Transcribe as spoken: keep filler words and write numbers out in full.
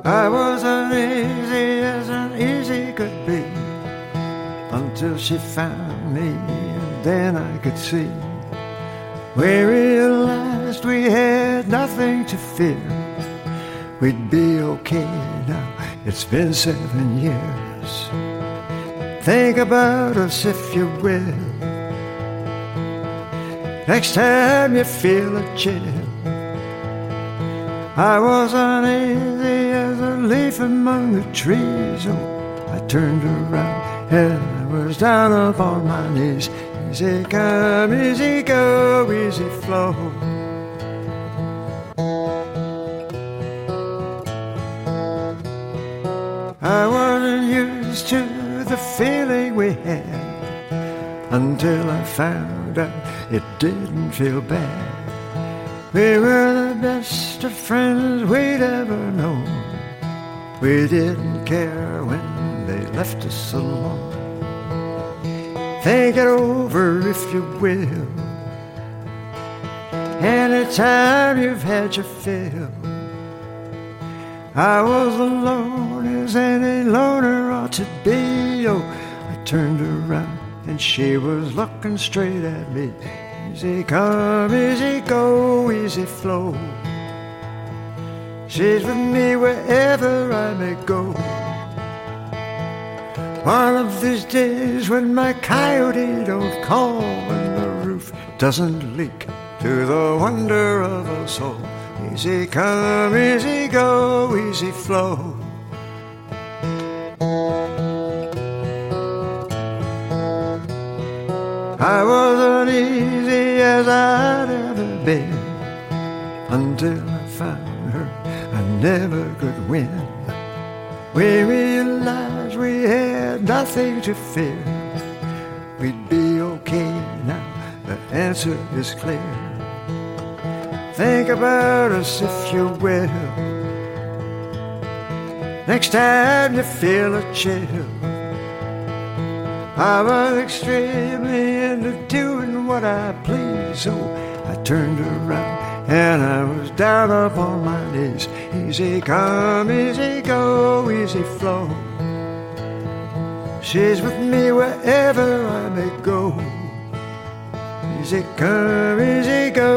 I was uneasy as uneasy could be, until she found me, and then I could see. We realized we had nothing to fear. We'd be okay now, it's been seven years. Think about us if you will, next time you feel a chill. I was uneasy as a leaf among the trees. Oh, I turned around and I was down upon my knees. Easy come, easy go, easy flow. I wasn't used to the feeling we had until I found out it didn't feel bad. We were the best of friends we'd ever known. We didn't care when they left us alone. Think it over if you will, anytime you've had your fill. I was alone as any loner ought to be. Oh, I turned around and she was looking straight at me. Easy come, easy go, easy flow. She's with me wherever I may go. One of these days when my coyote don't call, when the roof doesn't leak, to the wonder of us all. Easy come, easy go, easy flow. I was uneasy as I'd ever been, until I found her I never could win. We realized we had nothing to fear. We'd be okay now, the answer is clear. Think about us if you will, next time you feel a chill. I was extremely into doing what I please, so I turned around and I was down upon my knees. Easy come, easy go, easy flow. She's with me wherever I may go. Easy come, easy go,